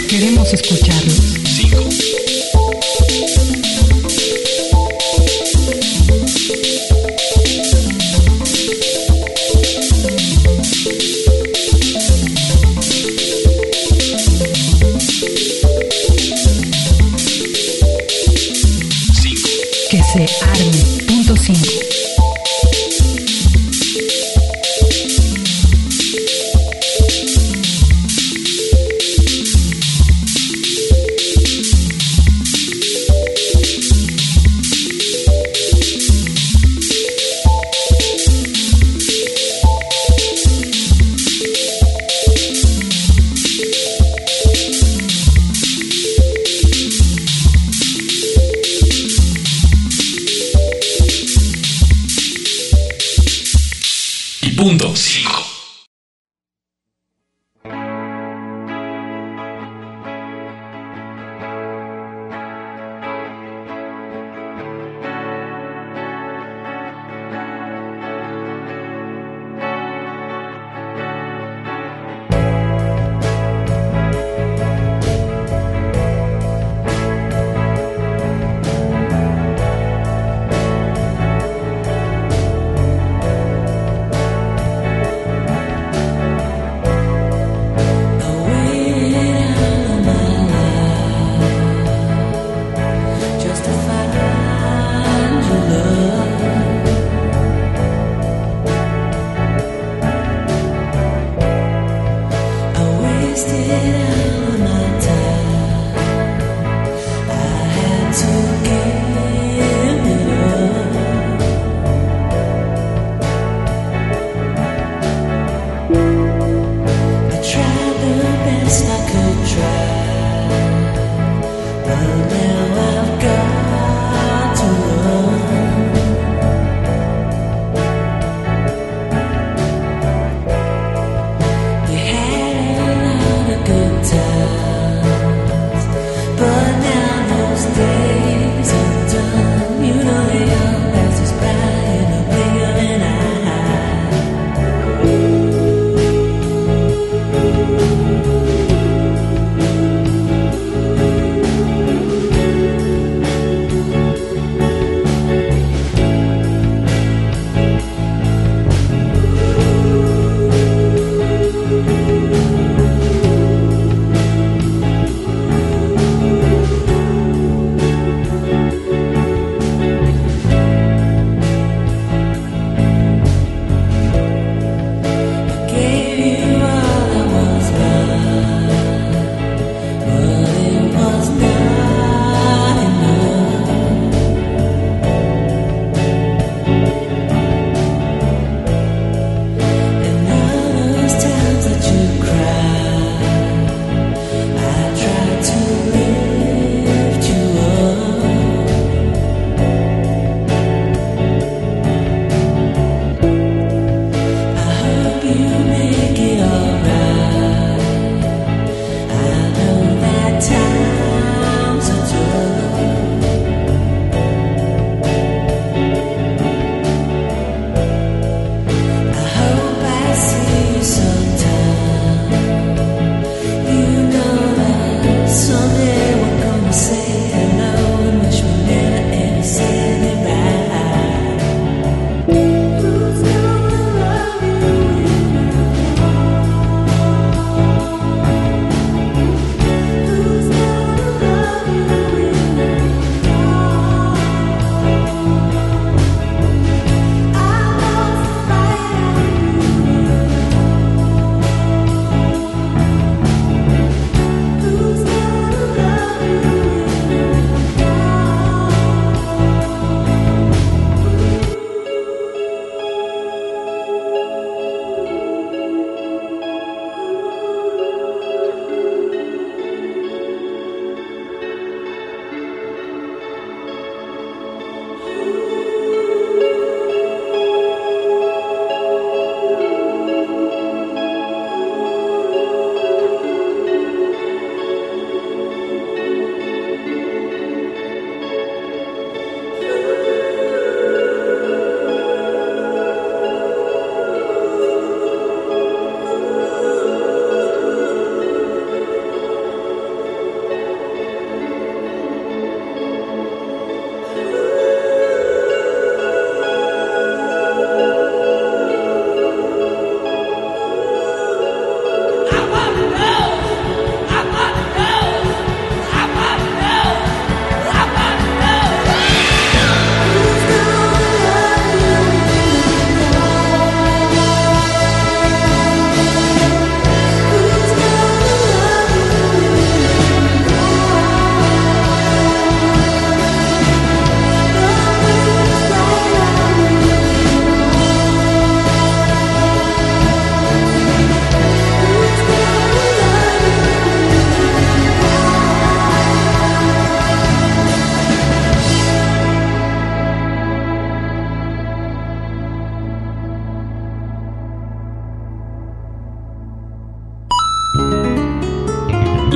Queremos escucharlos. 5, 5, Que se arme. Punto 5. y punto 5.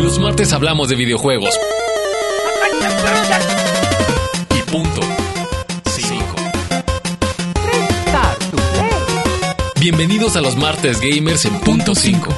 Los martes hablamos de videojuegos. Y punto. 5. Bienvenidos a los martes gamers en punto 5.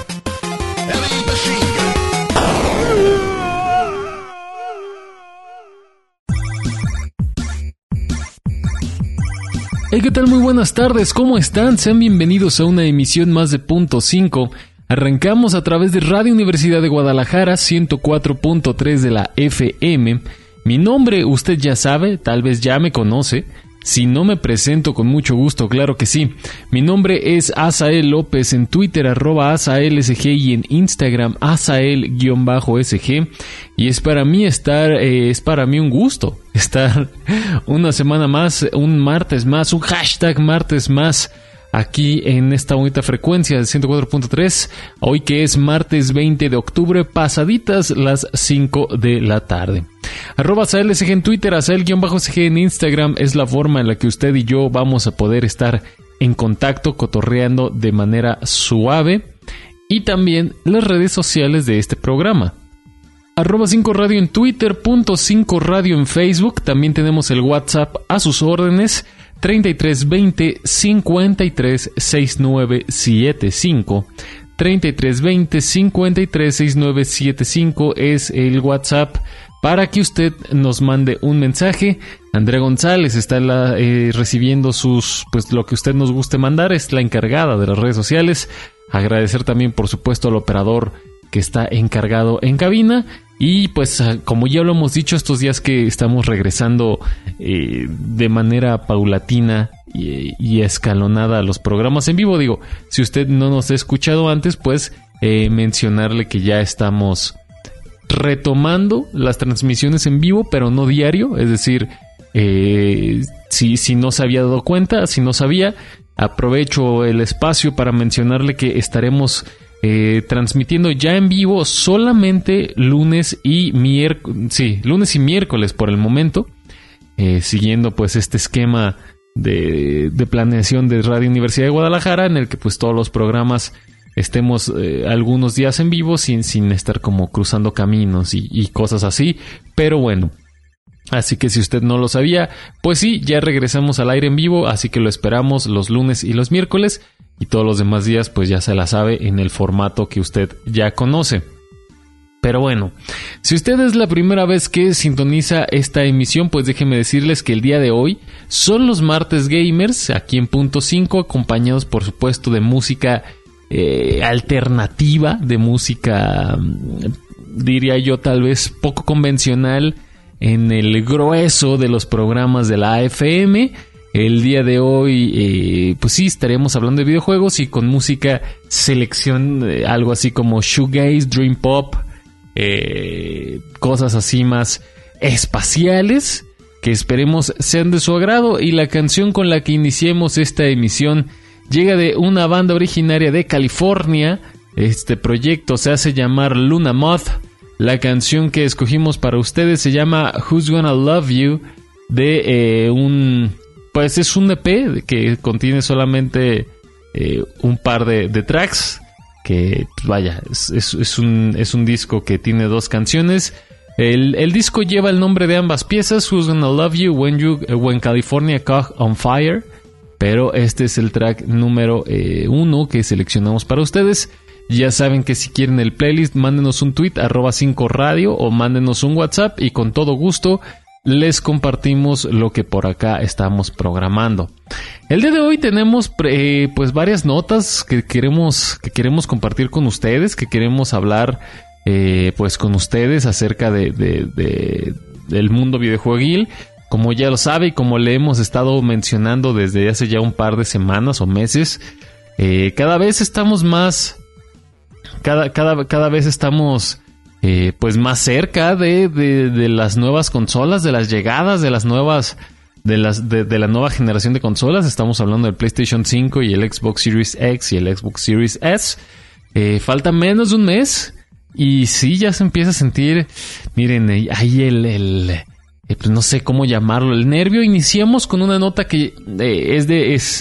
Hey, ¿qué tal? Muy buenas tardes, ¿cómo están? Sean bienvenidos a una emisión más de Punto 5. Arrancamos a través de Radio Universidad de Guadalajara, 104.3 de la FM. Mi nombre, usted ya sabe, tal vez ya me conoce. Si no, me presento con mucho gusto, claro que sí. Mi nombre es Asael López, en Twitter @AsaelSG y en Instagram Asael_SG. Y es para mí un gusto estar una semana más, un martes más, un hashtag martes más aquí en esta bonita frecuencia de 104.3. Hoy que es martes 20 de octubre, pasaditas las 5 de la tarde. @AsaelSG en Twitter, Asael_SG en Instagram es la forma en la que usted y yo vamos a poder estar en contacto, cotorreando de manera suave. Y también las redes sociales de este programa. @5radio en Twitter, .5 radio en Facebook. También tenemos el WhatsApp a sus órdenes, 3320 53 6975. 3320 53 6975 es el WhatsApp para que usted nos mande un mensaje. Andrea González está recibiendo lo que usted nos guste mandar, es la encargada de las redes sociales. Agradecer también, por supuesto, al operador que está encargado en cabina. Y pues, como ya lo hemos dicho, estos días que estamos regresando de manera paulatina y escalonada a los programas en vivo. Digo, si usted no nos ha escuchado antes, pues mencionarle que ya estamos retomando las transmisiones en vivo, pero no diario. Es decir, si no se había dado cuenta, si no sabía, aprovecho el espacio para mencionarle que estaremos transmitiendo ya en vivo solamente lunes y miércoles por el momento, siguiendo pues este esquema de planeación de Radio Universidad de Guadalajara, en el que pues todos los programas estemos algunos días en vivo sin estar como cruzando caminos y cosas así. Pero bueno, así que si usted no lo sabía, pues sí, ya regresamos al aire en vivo, así que lo esperamos los lunes y los miércoles. Y todos los demás días pues ya se la sabe en el formato que usted ya conoce. Pero bueno, si usted es la primera vez que sintoniza esta emisión, pues déjeme decirles que el día de hoy son los martes gamers aquí en Punto 5, acompañados por supuesto de música alternativa, de música, diría yo, tal vez poco convencional en el grueso de los programas de la AFM. El día de hoy, pues sí, estaremos hablando de videojuegos y con música selección, algo así como shoegaze, dream pop, cosas así más espaciales que esperemos sean de su agrado. Y la canción con la que iniciemos esta emisión llega de una banda originaria de California. Este proyecto se hace llamar Luna Moth. La canción que escogimos para ustedes se llama Who's Gonna Love You, de pues es un EP que contiene solamente un par de tracks, que vaya, es un disco que tiene 2 canciones. El disco lleva el nombre de ambas piezas, Who's Gonna Love You, When California Caught on Fire, pero este es el track número 1 que seleccionamos para ustedes. Ya saben que si quieren el playlist, mándenos un tweet @5radio o mándenos un WhatsApp y con todo gusto les compartimos lo que por acá estamos programando. El día de hoy tenemos pues varias notas que queremos compartir con ustedes, que queremos hablar pues con ustedes acerca del mundo videojueguil. Como ya lo sabe y como le hemos estado mencionando desde hace ya un par de semanas o meses, cada vez estamos más, cada vez estamos pues más cerca de las nuevas consolas, de las llegadas de las nuevas, de la nueva generación de consolas. Estamos hablando del PlayStation 5 y el Xbox Series X y el Xbox Series S. Falta menos de un mes y sí, ya se empieza a sentir, miren, ahí pues no sé cómo llamarlo, el nervio. Iniciamos con una nota que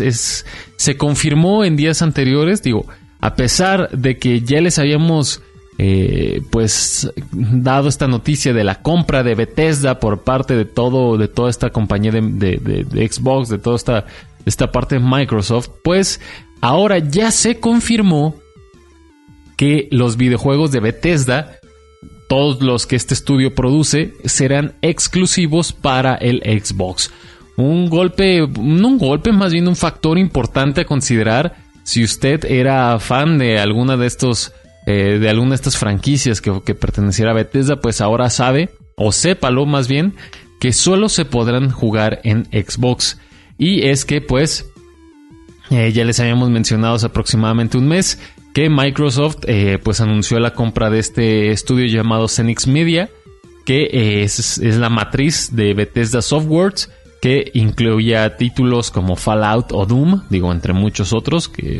se confirmó en días anteriores, digo, a pesar de que ya les habíamos pues dado esta noticia de la compra de Bethesda por parte de toda esta compañía de Xbox, de toda esta parte de Microsoft, pues ahora ya se confirmó que los videojuegos de Bethesda, todos los que este estudio produce, serán exclusivos para el Xbox. Un golpe, no un golpe, más bien un factor importante a considerar si usted era fan de alguna de estos de alguna de estas franquicias que perteneciera a Bethesda, pues ahora sabe, o sépalo más bien, que solo se podrán jugar en Xbox. Y es que pues ya les habíamos mencionado hace aproximadamente un mes que Microsoft pues anunció la compra de este estudio llamado Zenix Media, que es la matriz de Bethesda Softworks, que incluía títulos como Fallout o Doom, digo, entre muchos otros, que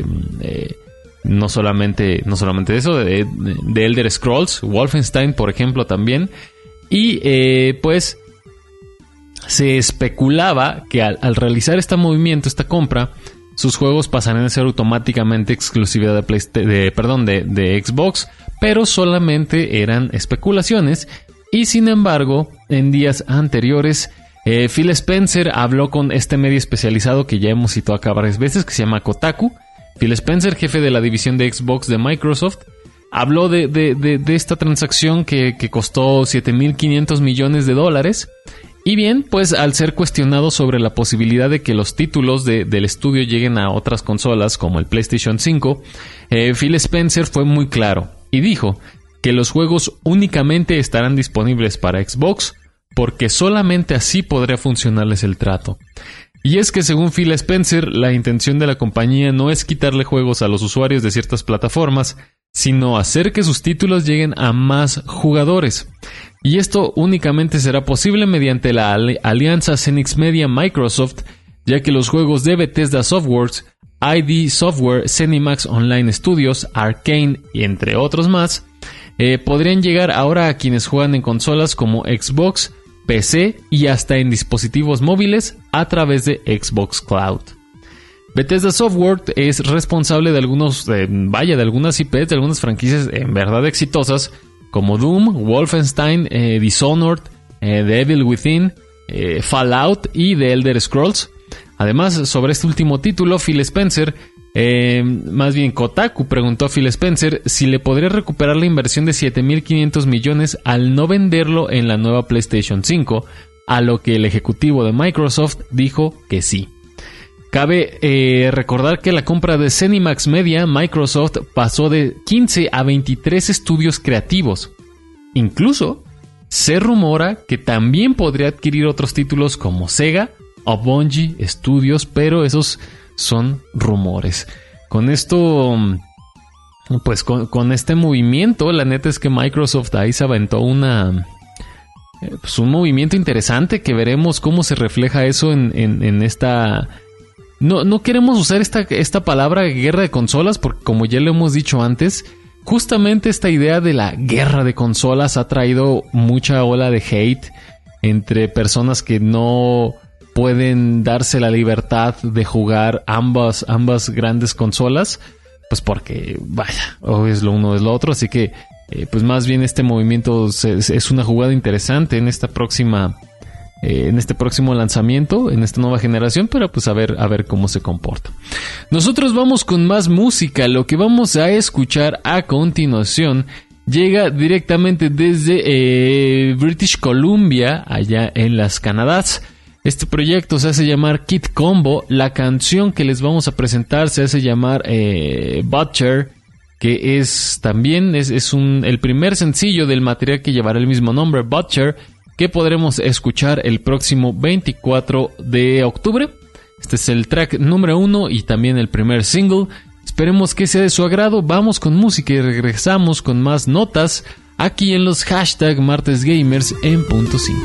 no solamente eso, de Elder Scrolls, Wolfenstein, por ejemplo, también. Y pues se especulaba que al realizar este movimiento, esta compra, sus juegos pasarían a ser automáticamente exclusividad de Xbox, pero solamente eran especulaciones. Y sin embargo, en días anteriores, Phil Spencer habló con este medio especializado que ya hemos citado acá varias veces, que se llama Kotaku. Phil Spencer, jefe de la división de Xbox de Microsoft, habló de esta transacción que costó $7.500 millones. Y bien, pues al ser cuestionado sobre la posibilidad de que los títulos del estudio lleguen a otras consolas como el PlayStation 5, Phil Spencer fue muy claro y dijo que los juegos únicamente estarán disponibles para Xbox porque solamente así podría funcionarles el trato. Y es que según Phil Spencer, la intención de la compañía no es quitarle juegos a los usuarios de ciertas plataformas, sino hacer que sus títulos lleguen a más jugadores. Y esto únicamente será posible mediante la alianza Zenix Media Microsoft, ya que los juegos de Bethesda Softworks, ID Software, ZeniMax Online Studios, Arcane y entre otros más, podrían llegar ahora a quienes juegan en consolas como Xbox, PC y hasta en dispositivos móviles a través de Xbox Cloud. Bethesda Software es responsable de algunas IPs, de algunas franquicias en verdad exitosas como Doom, Wolfenstein, Dishonored, The Evil Within, Fallout y The Elder Scrolls. Además, sobre este último título, Phil Spencer, más bien Kotaku preguntó a Phil Spencer si le podría recuperar la inversión de $7.500 millones al no venderlo en la nueva PlayStation 5, a lo que el ejecutivo de Microsoft dijo que sí. Cabe recordar que la compra de ZeniMax Media, Microsoft pasó de 15 a 23 estudios creativos. Incluso se rumora que también podría adquirir otros títulos como Sega o Bungie Studios, pero esos son rumores. Con esto, pues con este movimiento, la neta es que Microsoft ahí se aventó un movimiento interesante que veremos cómo se refleja eso en esta... No queremos usar esta palabra guerra de consolas porque, como ya lo hemos dicho antes, justamente esta idea de la guerra de consolas ha traído mucha ola de hate entre personas que no pueden darse la libertad de jugar ambas grandes consolas, pues porque, vaya, o es lo uno o es lo otro. Así que, pues más bien este movimiento es una jugada interesante en esta próxima... en este próximo lanzamiento, en esta nueva generación, pero pues a ver cómo se comporta. Nosotros vamos con más música. Lo que vamos a escuchar a continuación llega directamente desde British Columbia, allá en las Canadás. Este proyecto se hace llamar Kid Combo. La canción que les vamos a presentar se hace llamar Butcher, que es también el primer sencillo del material que llevará el mismo nombre, Butcher, que podremos escuchar el próximo 24 de octubre. Este es el track número 1 y también el primer single. Esperemos que sea de su agrado. Vamos con música y regresamos con más notas aquí en los hashtag Martes Gamers en punto 5.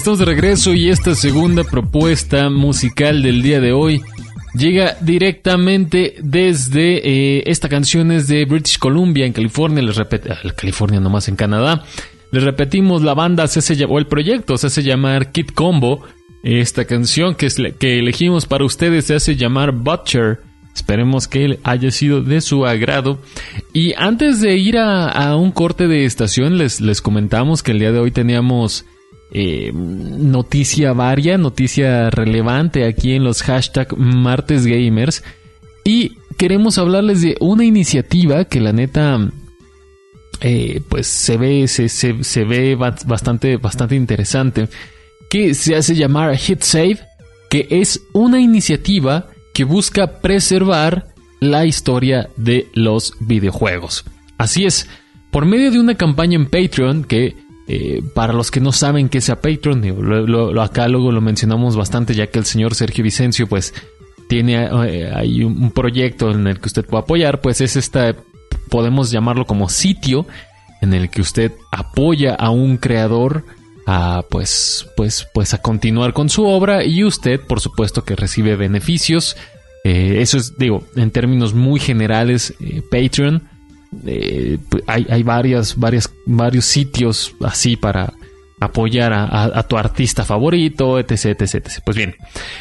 Estamos de regreso y esta segunda propuesta musical del día de hoy llega directamente desde... esta canción es de British Columbia, en California. California nomás, en Canadá. Les repetimos, la banda o el proyecto se hace llamar Kid Combo. Esta canción que elegimos para ustedes se hace llamar Butcher. Esperemos que haya sido de su agrado. Y antes de ir a un corte de estación, les comentamos que el día de hoy teníamos noticia relevante aquí en los hashtag Martes Gamers. Y queremos hablarles de una iniciativa que la neta pues se ve bastante interesante, que se hace llamar Hit Save, que es una iniciativa que busca preservar la historia de los videojuegos. Así es, por medio de una campaña en Patreon que, para los que no saben qué sea Patreon, acá luego lo mencionamos bastante, ya que el señor Sergio Vicencio pues tiene ahí un proyecto en el que usted puede apoyar, pues es podemos llamarlo como sitio en el que usted apoya a un creador a a continuar con su obra, y usted por supuesto que recibe beneficios. Eso es, en términos muy generales, Patreon. Hay varios sitios así para apoyar a tu artista favorito, etc. Pues bien,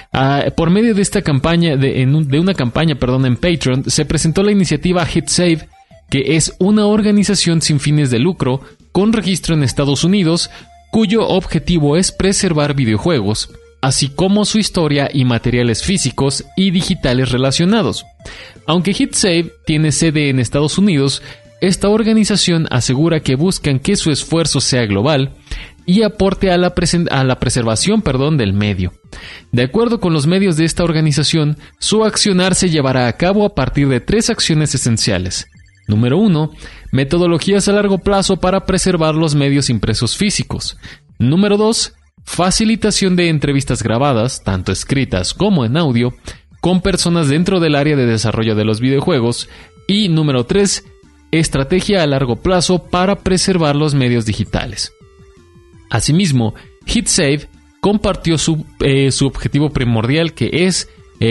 por medio de esta campaña, de una campaña en Patreon, se presentó la iniciativa Hit Save, que es una organización sin fines de lucro con registro en Estados Unidos, cuyo objetivo es preservar videojuegos, así como su historia y materiales físicos y digitales relacionados. Aunque Hit Save tiene sede en Estados Unidos, esta organización asegura que buscan que su esfuerzo sea global y aporte a la preservación del medio. De acuerdo con los medios de esta organización, su accionar se llevará a cabo a partir de 3 acciones esenciales. Número 1. Metodologías a largo plazo para preservar los medios impresos físicos. Número 2. Facilitación de entrevistas grabadas, tanto escritas como en audio, con personas dentro del área de desarrollo de los videojuegos. Y número 3. Estrategia a largo plazo para preservar los medios digitales. Asimismo, Hit Save compartió su objetivo primordial, que es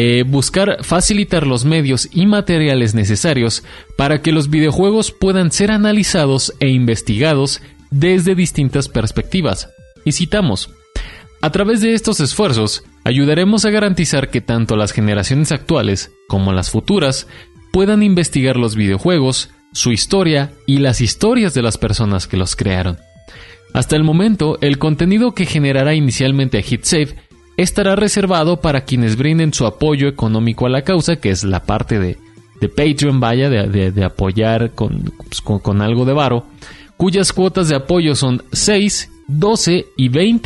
buscar facilitar los medios y materiales necesarios para que los videojuegos puedan ser analizados e investigados desde distintas perspectivas. Y citamos: a través de estos esfuerzos, ayudaremos a garantizar que tanto las generaciones actuales como las futuras puedan investigar los videojuegos, su historia y las historias de las personas que los crearon. Hasta el momento, el contenido que generará inicialmente a Hit Save estará reservado para quienes brinden su apoyo económico a la causa, que es la parte de Patreon, de apoyar con algo de varo, cuyas cuotas de apoyo son 6, 12 y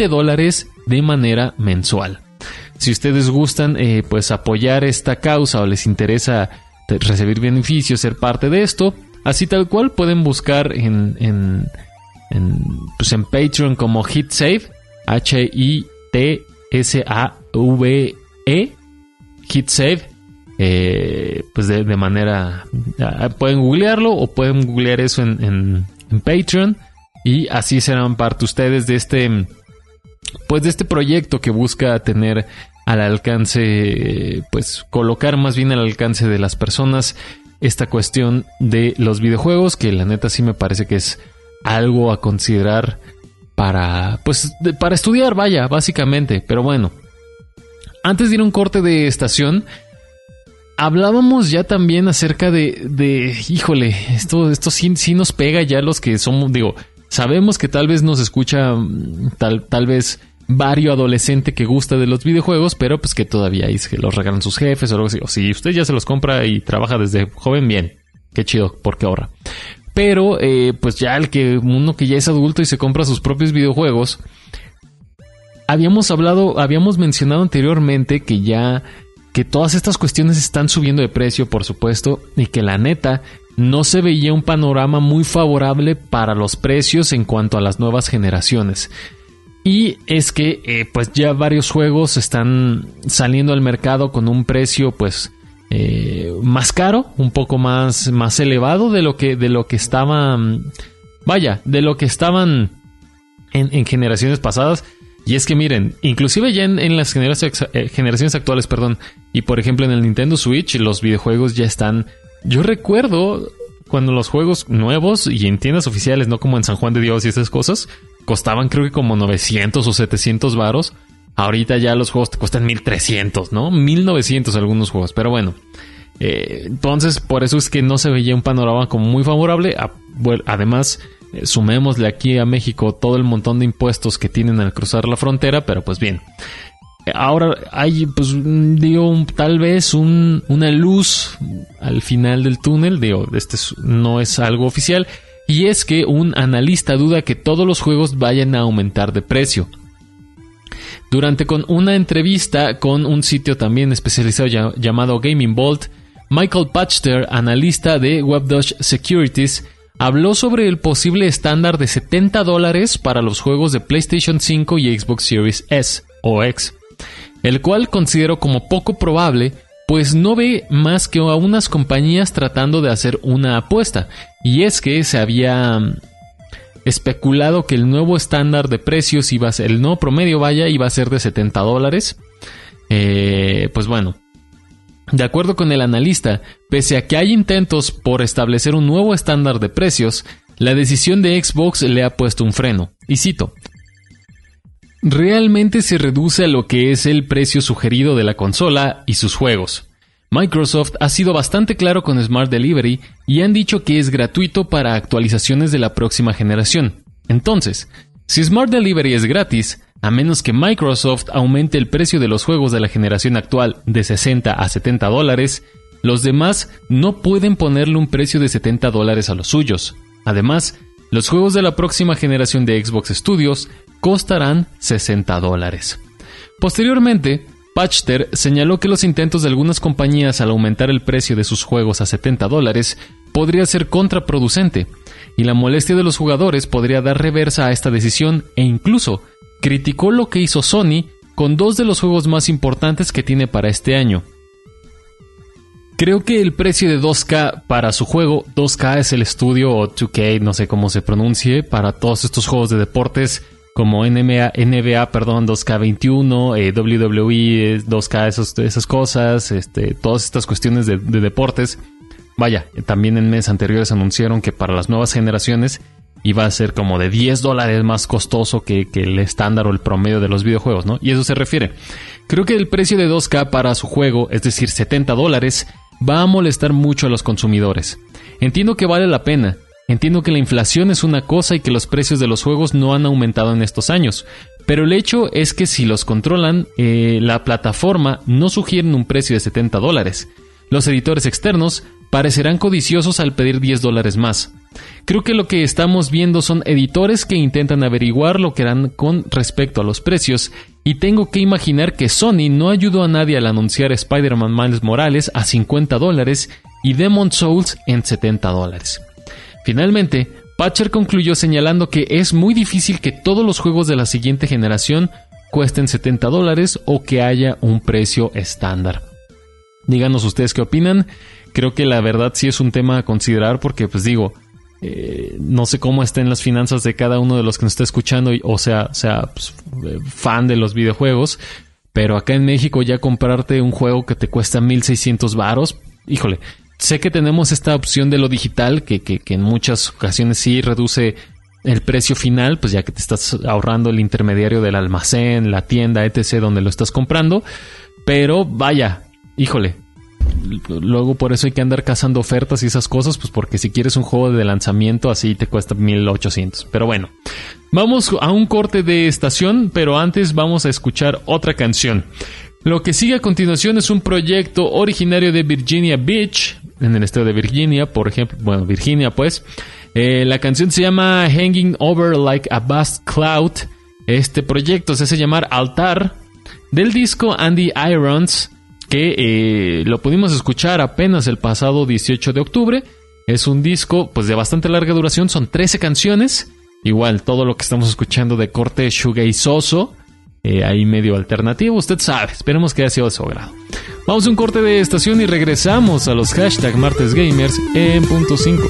$20 de manera mensual. Si ustedes gustan apoyar esta causa o les interesa recibir beneficios, ser parte de esto, así tal cual pueden buscar en Patreon como Hit Save, HITSAVE, Hit Save, de manera... pueden googlearlo o pueden googlear eso en Patreon, y así serán parte ustedes de este proyecto que busca tener al alcance, colocar más bien al alcance de las personas esta cuestión de los videojuegos, que la neta sí me parece que es algo a considerar para estudiar, básicamente. Pero bueno, antes de ir a un corte de estación, hablábamos ya también acerca de híjole, esto sí nos pega ya los que somos, sabemos que tal vez nos escucha tal vez vario adolescente que gusta de los videojuegos, pero pues que todavía es que los regalan sus jefes o algo así. O si usted ya se los compra y trabaja desde joven, bien, qué chido, porque ahorra. Pero ya uno que ya es adulto y se compra sus propios videojuegos, habíamos mencionado anteriormente que todas estas cuestiones están subiendo de precio, por supuesto, y que la neta no se veía un panorama muy favorable para los precios en cuanto a las nuevas generaciones. Y es que ya varios juegos están saliendo al mercado con un precio más caro, un poco más elevado de lo que estaban en generaciones pasadas. Y es que miren, inclusive ya en las generaciones actuales, y por ejemplo en el Nintendo Switch, los videojuegos ya están... Yo recuerdo cuando los juegos nuevos y en tiendas oficiales, no como en San Juan de Dios y esas cosas, costaban creo que como 900 o 700 varos. Ahorita ya los juegos te cuestan 1300, ¿no? 1900 algunos juegos, pero bueno. Entonces, por eso es que no se veía un panorama como muy favorable. Además, sumémosle aquí a México todo el montón de impuestos que tienen al cruzar la frontera, pero pues bien. Ahora hay, pues digo, tal vez una luz al final del túnel. Digo, no es algo oficial. Y es que un analista duda que todos los juegos vayan a aumentar de precio. Durante una entrevista con un sitio también especializado llamado Gaming Vault, Michael Pachter, analista de WebDodge Securities, habló sobre el posible estándar de $70 para los juegos de PlayStation 5 y Xbox Series S o X, el cual consideró como poco probable, pues no ve más que a unas compañías tratando de hacer una apuesta, y es que se había especulado que el nuevo estándar de precios el nuevo promedio iba a ser de $70. Pues bueno, de acuerdo con el analista, pese a que hay intentos por establecer un nuevo estándar de precios, la decisión de Xbox le ha puesto un freno. Y cito: realmente se reduce a lo que es el precio sugerido de la consola y sus juegos. Microsoft ha sido bastante claro con Smart Delivery y han dicho que es gratuito para actualizaciones de la próxima generación. Entonces, si Smart Delivery es gratis, a menos que Microsoft aumente el precio de los juegos de la generación actual de $60 a $70, los demás no pueden ponerle un precio de $70 a los suyos. Además, los juegos de la próxima generación de Xbox Studios costarán $60. Posteriormente, Pachter señaló que los intentos de algunas compañías al aumentar el precio de sus juegos a $70 podría ser contraproducente, y la molestia de los jugadores podría dar reversa a esta decisión, e incluso criticó lo que hizo Sony con dos de los juegos más importantes que tiene para este año. Creo que el precio de 2K para su juego, 2K es el estudio o 2K, no sé cómo se pronuncie, para todos estos juegos de deportes como NBA 2K21, WWE 2K, esas cosas, todas estas cuestiones de deportes. Vaya, también en meses anteriores anunciaron que para las nuevas generaciones iba a ser como de $10 más costoso que el estándar o el promedio de los videojuegos, ¿no? Y eso se refiere. Creo que el precio de 2K para su juego, es decir, $70, va a molestar mucho a los consumidores. Entiendo que vale la pena. Entiendo que la inflación es una cosa y que los precios de los juegos no han aumentado en estos años, pero el hecho es que si los controlan, la plataforma no sugieren un precio de $70. Los editores externos parecerán codiciosos al pedir $10 más. Creo que lo que estamos viendo son editores que intentan averiguar lo que harán con respecto a los precios, y tengo que imaginar que Sony no ayudó a nadie al anunciar Spider-Man Miles Morales a $50 y Demon's Souls en $70. Finalmente, Pachter concluyó señalando que es muy difícil que todos los juegos de la siguiente generación cuesten $70 o que haya un precio estándar. Díganos ustedes qué opinan. Creo que la verdad sí es un tema a considerar porque, pues digo, no sé cómo estén las finanzas de cada uno de los que nos está escuchando, o sea pues, fan de los videojuegos, pero acá en México ya comprarte un juego que te cuesta 1,600 varos, híjole. Sé que tenemos esta opción de lo digital que en muchas ocasiones sí reduce el precio final, pues ya que te estás ahorrando el intermediario del almacén, la tienda, etc., donde lo estás comprando. Pero vaya, híjole, luego por eso hay que andar cazando ofertas y esas cosas, pues porque si quieres un juego de lanzamiento así te cuesta 1,800. Pero bueno, vamos a un corte de estación, pero antes vamos a escuchar otra canción. Lo que sigue a continuación es un proyecto originario de Virginia Beach, en el estado de Virginia, por ejemplo, bueno, Virginia pues. La canción se llama Hanging Over Like a Vast Cloud. Este proyecto se hace llamar Altar, del disco Andy Irons, que lo pudimos escuchar apenas el pasado 18 de octubre. Es un disco pues de bastante larga duración, son 13 canciones. Igual todo lo que estamos escuchando de corte shoegazeoso, ahí medio alternativo, usted sabe, esperemos que haya sido de su agrado. Vamos a un corte de estación y regresamos a los hashtag Martes Gamers en punto 5.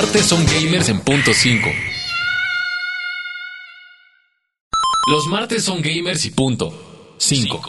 martes son gamers en punto 5. Los martes son gamers y punto 5.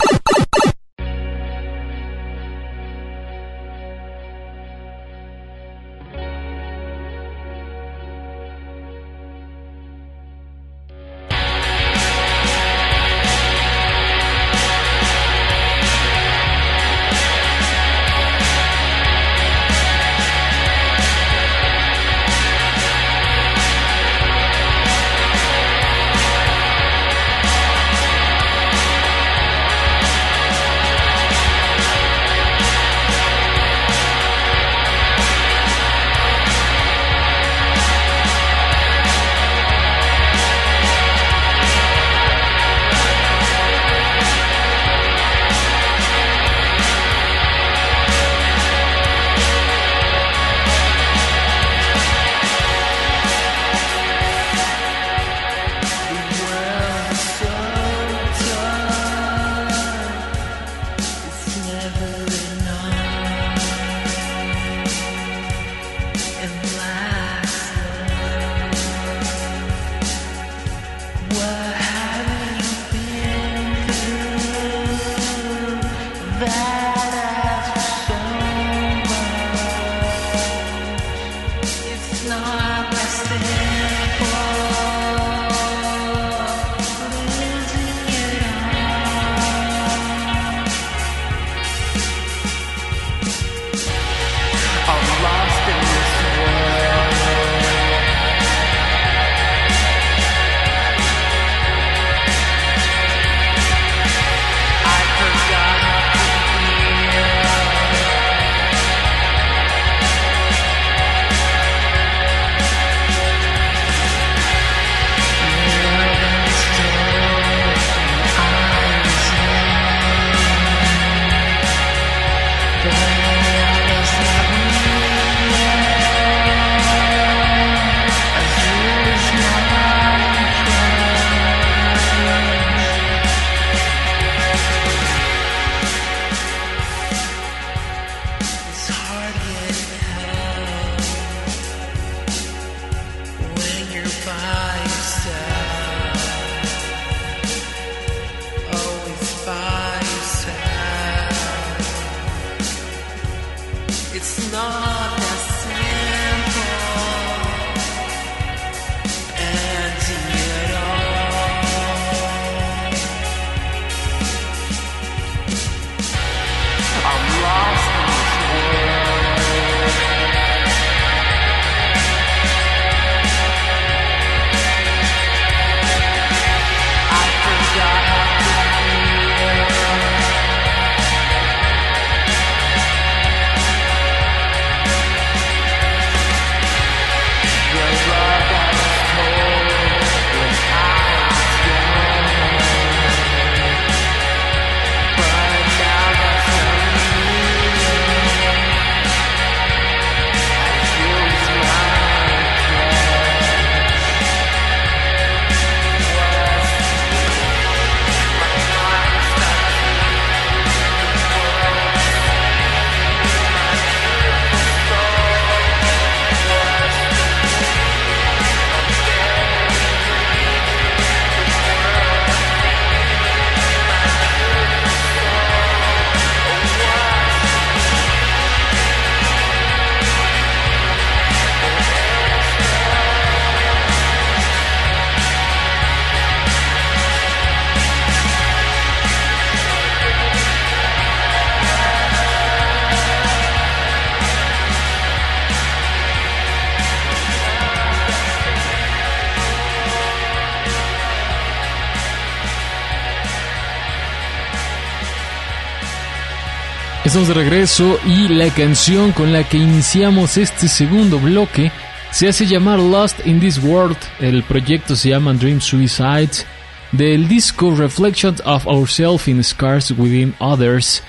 Estamos de regreso y la canción con la que iniciamos este segundo bloque se hace llamar Lost in This World. El proyecto se llama Dream Suicides, del disco Reflections of Ourselves in Scars Within Others,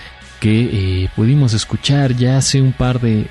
que pudimos escuchar ya hace un par de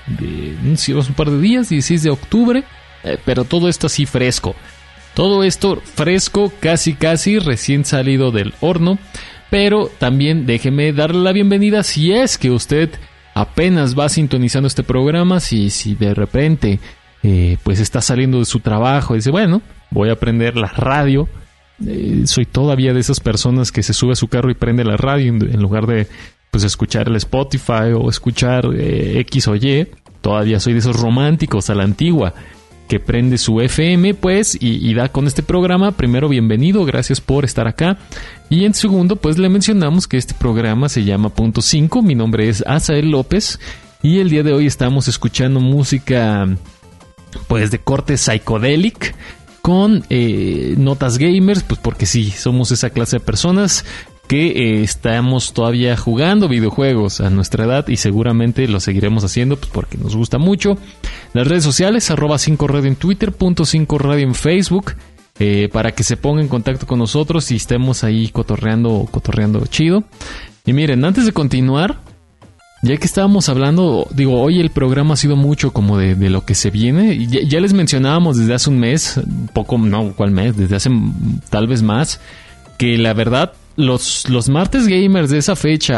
días, 16 de octubre, pero todo esto así fresco. Todo esto fresco, casi recién salido del horno. Pero también déjeme darle la bienvenida si es que usted apenas va sintonizando este programa, si de repente pues está saliendo de su trabajo y dice, bueno, voy a prender la radio. Soy todavía de esas personas que se sube a su carro y prende la radio en lugar de pues escuchar el Spotify o escuchar X o Y. Todavía soy de esos románticos a la antigua que prende su FM pues y da con este programa. Primero, bienvenido, gracias por estar acá. Y en segundo, pues le mencionamos que este programa se llama Punto 5. Mi nombre es Asael López y el día de hoy estamos escuchando música pues de corte psychedelic con notas gamers, pues porque sí, somos esa clase de personas que estamos todavía jugando videojuegos a nuestra edad y seguramente lo seguiremos haciendo pues porque nos gusta mucho. Las redes sociales, @5radio en Twitter, .5radio en Facebook, para que se ponga en contacto con nosotros y estemos ahí cotorreando chido. Y miren, antes de continuar, ya que estábamos hablando, digo, hoy el programa ha sido mucho como de lo que se viene. Ya les mencionábamos desde hace un mes, poco, no, ¿cuál mes? Desde hace tal vez más, que la verdad, los martes gamers de esa fecha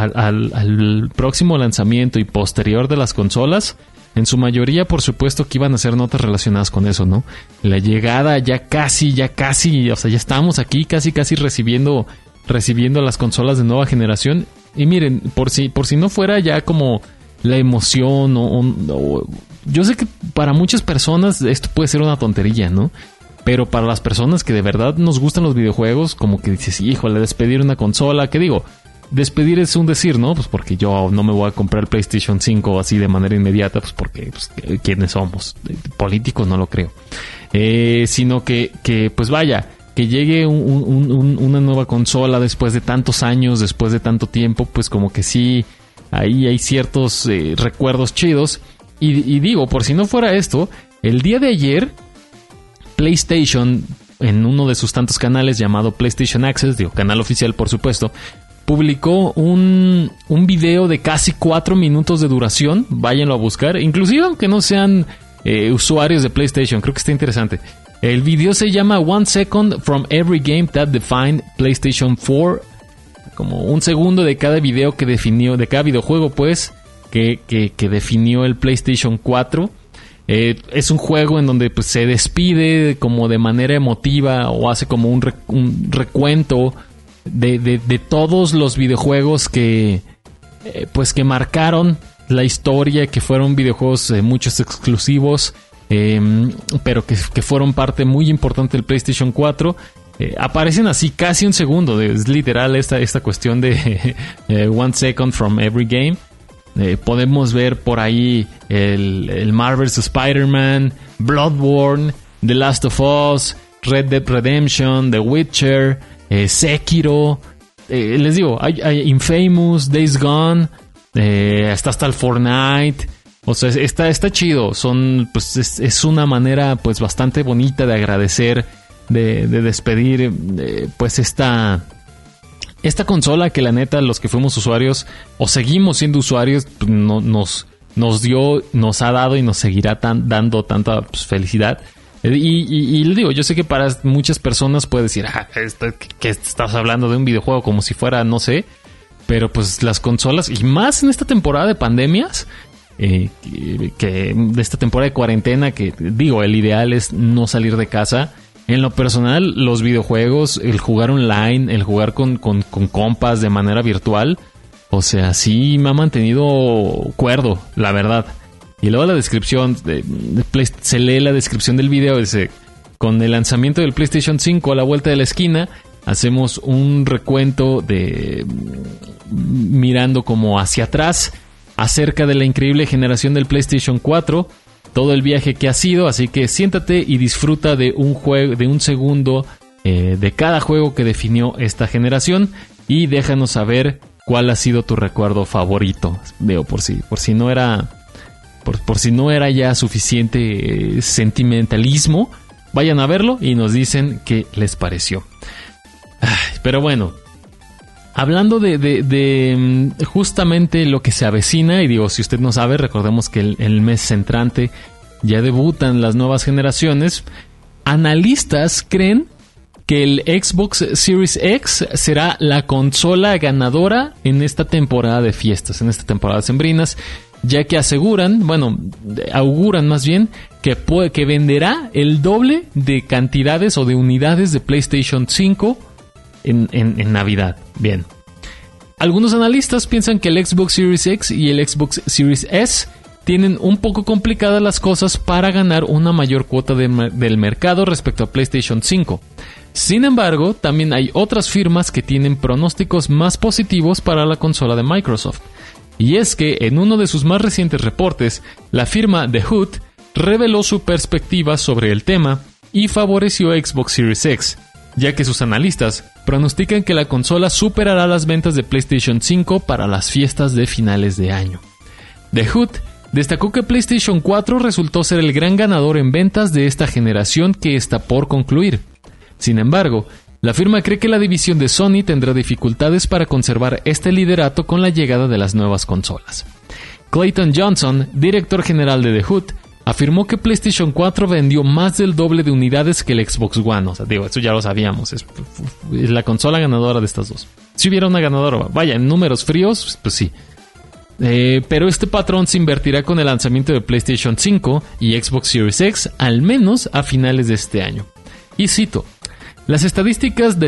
al próximo lanzamiento y posterior de las consolas, en su mayoría, por supuesto, que iban a ser notas relacionadas con eso, ¿no? La llegada ya casi, o sea, ya estamos aquí casi recibiendo las consolas de nueva generación. Y miren, por si no fuera ya como la emoción yo sé que para muchas personas esto puede ser una tontería, ¿no? Pero para las personas que de verdad nos gustan los videojuegos, como que dices, híjole, despedir una consola, ¿qué digo? Despedir es un decir, ¿no? Pues porque yo no me voy a comprar el PlayStation 5 así de manera inmediata, pues porque, pues, ¿quiénes somos? Políticos no lo creo. Sino que pues vaya, que llegue una nueva consola después de tantos años, después de tanto tiempo, pues como que sí, ahí hay ciertos recuerdos chidos. Y digo, por si no fuera esto, el día de ayer, PlayStation, en uno de sus tantos canales llamado PlayStation Access, digo, canal oficial por supuesto, publicó un video de casi 4 minutos de duración. Váyanlo a buscar, inclusive aunque no sean usuarios de PlayStation, creo que está interesante. El video se llama 1 Second from Every Game That Defined PlayStation 4. Como un segundo de cada video que definió, de cada videojuego pues, que definió el PlayStation 4. Es un juego en donde pues, se despide como de manera emotiva o hace como un recuento de todos los videojuegos que pues que marcaron la historia, que fueron videojuegos muchos exclusivos, pero que fueron parte muy importante del PlayStation 4. Aparecen así casi un segundo, es literal esta cuestión de 1 second from every game. Podemos ver por ahí el Marvel's Spider-Man, Bloodborne, The Last of Us, Red Dead Redemption, The Witcher, Sekiro, les digo, hay Infamous, Days Gone, hasta el Fortnite. O sea, está chido. Pues es una manera pues bastante bonita de agradecer, de despedir pues esta consola que la neta los que fuimos usuarios o seguimos siendo usuarios pues, nos dio, nos ha dado y nos seguirá dando tanta pues, felicidad. Y le digo, yo sé que para muchas personas puede decir, que estás hablando de un videojuego como si fuera, no sé, pero pues las consolas, y más en esta temporada de pandemias, que de esta temporada de cuarentena, que digo, el ideal es no salir de casa. En lo personal, los videojuegos, el jugar online, el jugar con compas de manera virtual, o sea, sí me ha mantenido cuerdo, la verdad. Y luego la descripción, se lee la descripción del video, dice, con el lanzamiento del PlayStation 5 a la vuelta de la esquina, hacemos un recuento mirando como hacia atrás, acerca de la increíble generación del PlayStation 4, todo el viaje que ha sido, así que siéntate y disfruta de un segundo de cada juego que definió esta generación y déjanos saber cuál ha sido tu recuerdo favorito. Veo por si no era ya suficiente sentimentalismo, vayan a verlo y nos dicen qué les pareció. Pero bueno, hablando de justamente lo que se avecina, y digo, si usted no sabe, recordemos que el mes entrante ya debutan las nuevas generaciones. Analistas creen que el Xbox Series X será la consola ganadora en esta temporada de fiestas, en esta temporada sembrinas. ya que auguran más bien que venderá el doble de cantidades o de unidades de PlayStation 5 en Navidad. Bien. Algunos analistas piensan que el Xbox Series X y el Xbox Series S tienen un poco complicadas las cosas para ganar una mayor cuota del mercado respecto a PlayStation 5. Sin embargo, también hay otras firmas que tienen pronósticos más positivos para la consola de Microsoft. Y es que en uno de sus más recientes reportes, la firma The Hood reveló su perspectiva sobre el tema y favoreció a Xbox Series X, ya que sus analistas pronostican que la consola superará las ventas de PlayStation 5 para las fiestas de finales de año. The Hood destacó que PlayStation 4 resultó ser el gran ganador en ventas de esta generación que está por concluir. Sin embargo, la firma cree que la división de Sony tendrá dificultades para conservar este liderato con la llegada de las nuevas consolas. Clayton Johnson, director general de The Hood, afirmó que PlayStation 4 vendió más del doble de unidades que el Xbox One. O sea, eso ya lo sabíamos. Es la consola ganadora de estas dos. Si hubiera una ganadora, vaya, en números fríos, pues sí. Pero este patrón se invertirá con el lanzamiento de PlayStation 5 y Xbox Series X, al menos a finales de este año. Y cito: las estadísticas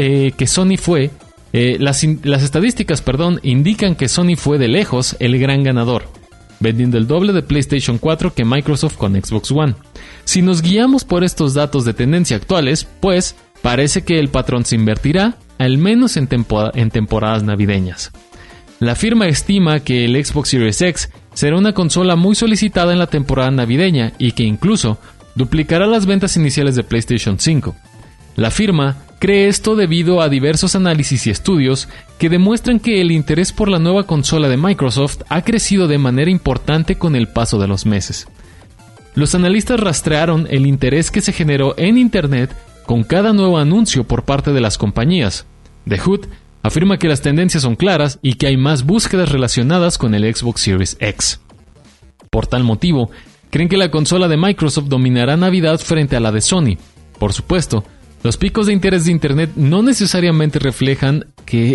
indican que Sony fue de lejos el gran ganador, vendiendo el doble de PlayStation 4 que Microsoft con Xbox One. Si nos guiamos por estos datos de tendencia actuales, pues parece que el patrón se invertirá, al menos en temporadas navideñas. La firma estima que el Xbox Series X será una consola muy solicitada en la temporada navideña y que incluso duplicará las ventas iniciales de PlayStation 5. La firma cree esto debido a diversos análisis y estudios que demuestran que el interés por la nueva consola de Microsoft ha crecido de manera importante con el paso de los meses. Los analistas rastrearon el interés que se generó en Internet con cada nuevo anuncio por parte de las compañías. The Hood afirma que las tendencias son claras y que hay más búsquedas relacionadas con el Xbox Series X. Por tal motivo, creen que la consola de Microsoft dominará Navidad frente a la de Sony. Por supuesto, los picos de interés de Internet no necesariamente reflejan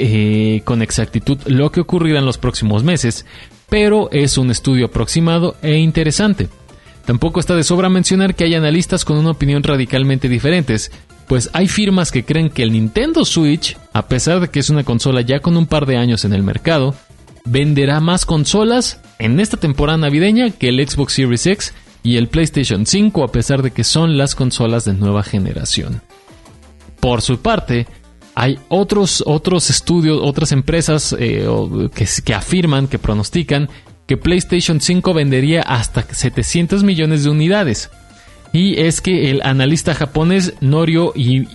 con exactitud lo que ocurrirá en los próximos meses, pero es un estudio aproximado e interesante. Tampoco está de sobra mencionar que hay analistas con una opinión radicalmente diferentes, pues hay firmas que creen que el Nintendo Switch, a pesar de que es una consola ya con un par de años en el mercado, venderá más consolas en esta temporada navideña que el Xbox Series X y el PlayStation 5, a pesar de que son las consolas de nueva generación. Por su parte, hay otros estudios, otras empresas que afirman, que pronostican que PlayStation 5 vendería hasta 700 millones de unidades. Y es que el analista japonés Norio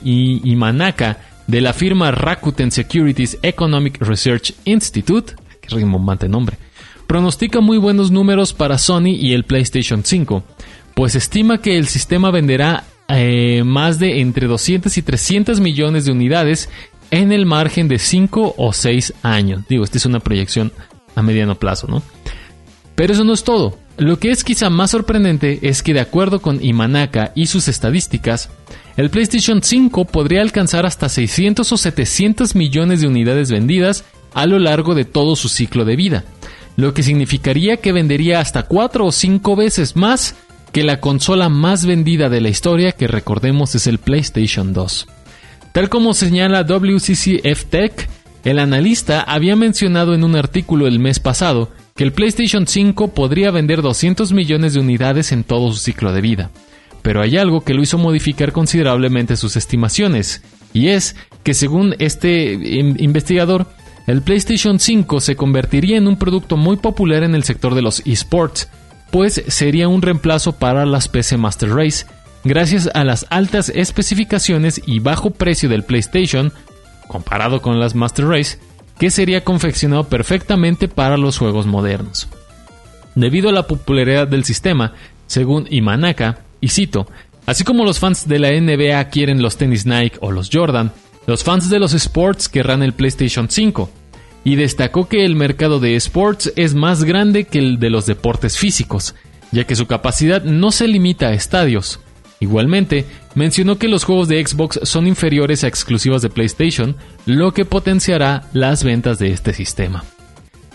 Imanaka de la firma Rakuten Securities Economic Research Institute, que rimbombante nombre, pronostica muy buenos números para Sony y el PlayStation 5, pues estima que el sistema venderá más de entre 200 y 300 millones de unidades en el margen de 5 o 6 años. Esta es una proyección a mediano plazo, ¿no? Pero eso no es todo. Lo que es quizá más sorprendente es que, de acuerdo con Imanaka y sus estadísticas, el PlayStation 5 podría alcanzar hasta 600 o 700 millones de unidades vendidas a lo largo de todo su ciclo de vida, lo que significaría que vendería hasta 4 o 5 veces más que la consola más vendida de la historia, que recordemos es el PlayStation 2. Tal como señala WCCF Tech, el analista había mencionado en un artículo el mes pasado que el PlayStation 5 podría vender 200 millones de unidades en todo su ciclo de vida. Pero hay algo que lo hizo modificar considerablemente sus estimaciones, y es que según este investigador, el PlayStation 5 se convertiría en un producto muy popular en el sector de los eSports, pues sería un reemplazo para las PC Master Race, gracias a las altas especificaciones y bajo precio del PlayStation, comparado con las Master Race, que sería confeccionado perfectamente para los juegos modernos. Debido a la popularidad del sistema, según Imanaka, y cito, así como los fans de la NBA quieren los tenis Nike o los Jordan, los fans de los sports querrán el PlayStation 5, y destacó que el mercado de esports es más grande que el de los deportes físicos, ya que su capacidad no se limita a estadios. Igualmente, mencionó que los juegos de Xbox son inferiores a exclusivas de PlayStation, lo que potenciará las ventas de este sistema.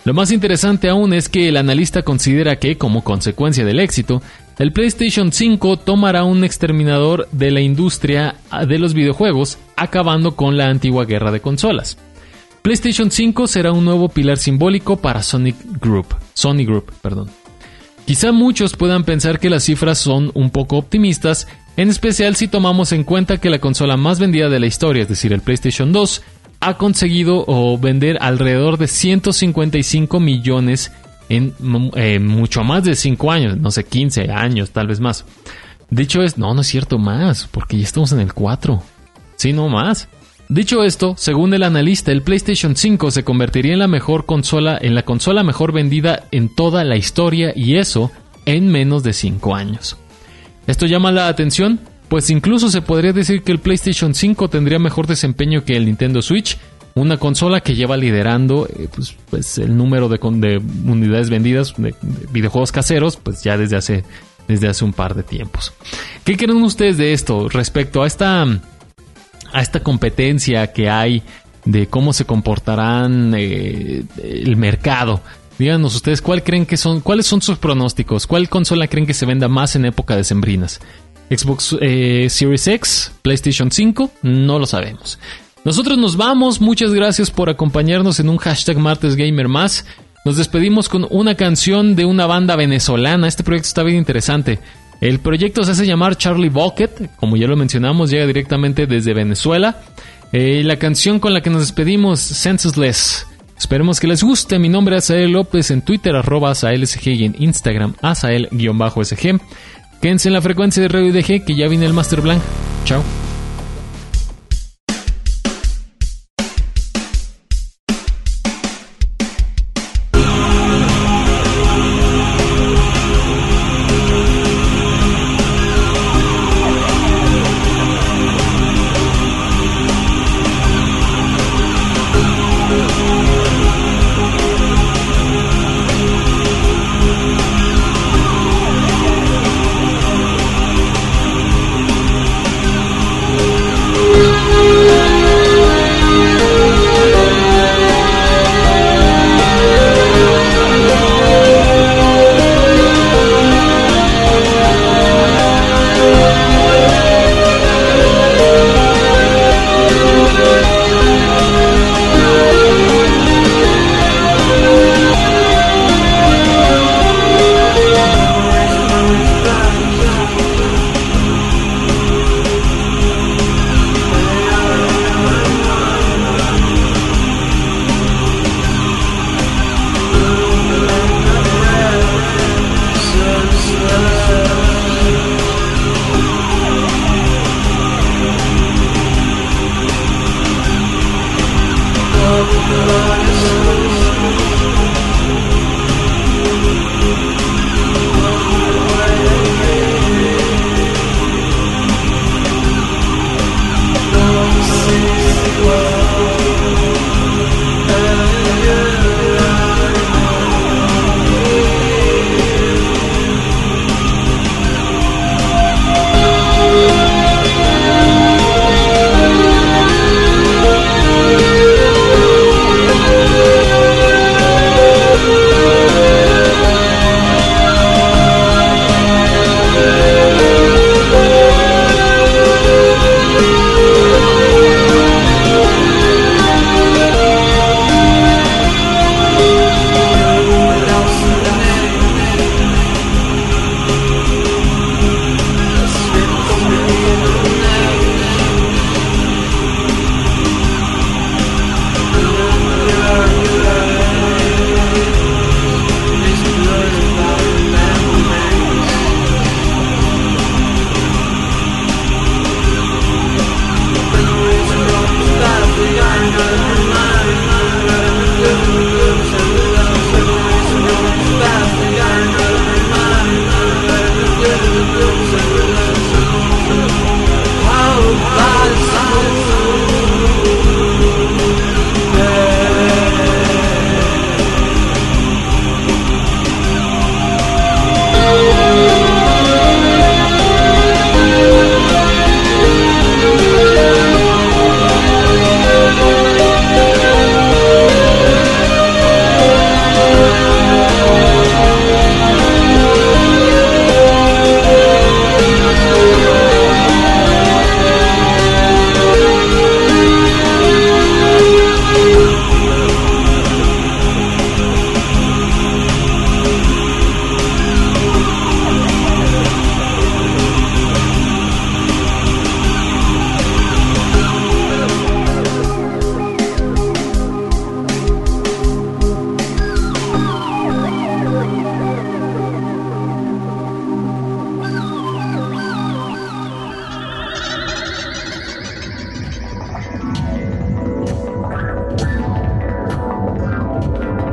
Lo más interesante aún es que el analista considera que, como consecuencia del éxito, el PlayStation 5 tomará un exterminador de la industria de los videojuegos, acabando con la antigua guerra de consolas. PlayStation 5 será un nuevo pilar simbólico para Sony Group. Quizá muchos puedan pensar que las cifras son un poco optimistas, en especial si tomamos en cuenta que la consola más vendida de la historia, es decir, el PlayStation 2, ha conseguido vender alrededor de 155 millones en mucho más de 5 años, no sé, 15 años, tal vez más. Dicho esto, no es cierto, más, porque ya estamos en el 4. Sí, no más. Dicho esto, según el analista, el PlayStation 5 se convertiría en la consola mejor vendida en toda la historia, y eso en menos de 5 años. Esto llama la atención, pues incluso se podría decir que el PlayStation 5 tendría mejor desempeño que el Nintendo Switch, una consola que lleva liderando pues el número de unidades vendidas de videojuegos caseros pues ya desde hace un par de tiempos. ¿Qué creen ustedes de esto respecto a esta competencia que hay, de cómo se comportarán el mercado? Díganos ustedes cuáles son sus pronósticos, cuál consola creen que se venda más en época decembrinas. Xbox Series X, PlayStation 5, no lo sabemos. Nosotros nos vamos, muchas gracias por acompañarnos en un hashtag Martes Gamer más. Nos despedimos con una canción de una banda venezolana. Este proyecto está bien interesante. El proyecto se hace llamar Charlie Bucket, como ya lo mencionamos, llega directamente desde Venezuela. La canción con la que nos despedimos, Senseless. Esperemos que les guste. Mi nombre es Asael López, en Twitter @AsaelSG y en Instagram Asael_SG. Quédense en la frecuencia de Radio IDG, que ya viene el Master Blanc. Chao.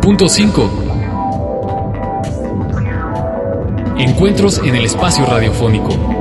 Encuentros en el espacio radiofónico.